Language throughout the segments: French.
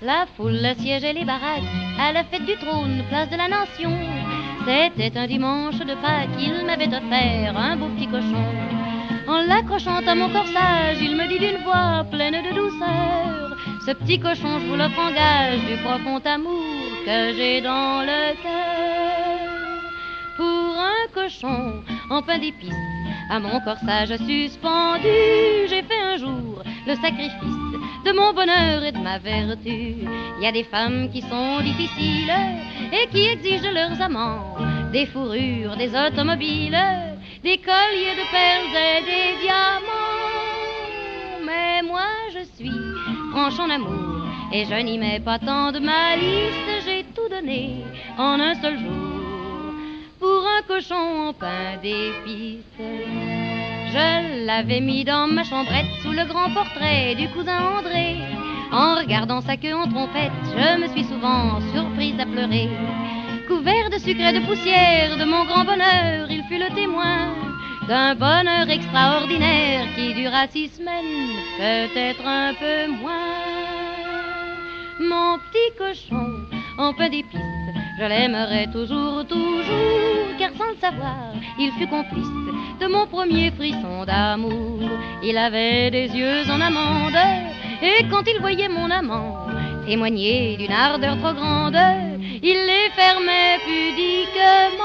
La foule siégeait les baraques à la fête du trône, place de la Nation. C'était un dimanche de Pâques, il m'avait offert un beau petit cochon. En l'accrochant à mon corsage, il me dit d'une voix pleine de douceur: ce petit cochon, je vous l'offre en gage du profond amour que j'ai dans le cœur. Pour un cochon en pain d'épices, à mon corsage suspendu, j'ai fait un jour le sacrifice de mon bonheur et de ma vertu. Il y a des femmes qui sont difficiles et qui exigent de leurs amants des fourrures, des automobiles, des colliers de perles et des diamants. Mais moi je suis franche en amour et je n'y mets pas tant de malice. J'ai tout donné en un seul jour pour un cochon en pain d'épices. Je l'avais mis dans ma chambrette sous le grand portrait du cousin André. En regardant sa queue en trompette, je me suis souvent surprise à pleurer. Couvert de sucre et de poussière de mon grand bonheur, il fut le témoin d'un bonheur extraordinaire qui dura 6 semaines, peut-être un peu moins. Mon petit cochon en pain d'épices, je l'aimerai toujours, toujours, car sans le savoir, il fut complice de mon premier frisson d'amour. Il avait des yeux en amande, et quand il voyait mon amant témoigner d'une ardeur trop grande, il les fermait pudiquement.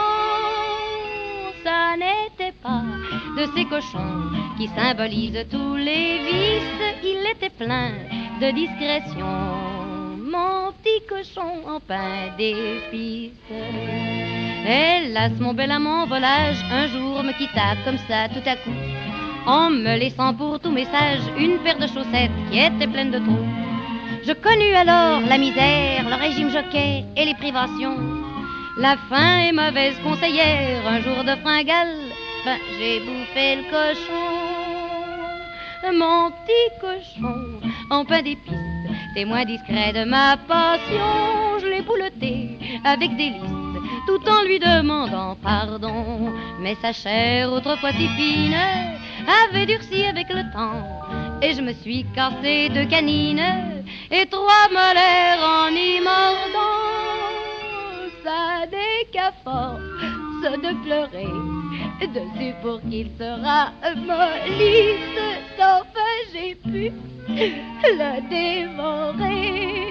Ça n'était pas de ces cochons qui symbolisent tous les vices, il était plein de discrétion, mon petit cochon en pain d'épices. Hélas, mon bel amant volage un jour me quitta comme ça tout à coup, en me laissant pour tout message une paire de chaussettes qui étaient pleines de trous. Je connus alors la misère, le régime jockey et les privations. La faim est mauvaise conseillère, un jour de fringale, ben, j'ai bouffé le cochon. Mon petit cochon en pain d'épices, témoin discret de ma passion, je l'ai bouleté avec délice, tout en lui demandant pardon. Mais sa chair, autrefois si fine, avait durci avec le temps, et je me suis cassé 2 canines et 3 molaires en y mordant. Ça décapforce de pleurer dessus pour qu'il se ramollisse. Enfin j'ai pu le dévorer.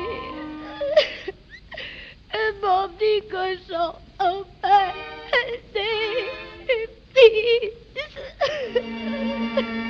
Mon petit cochon en pain d'épices.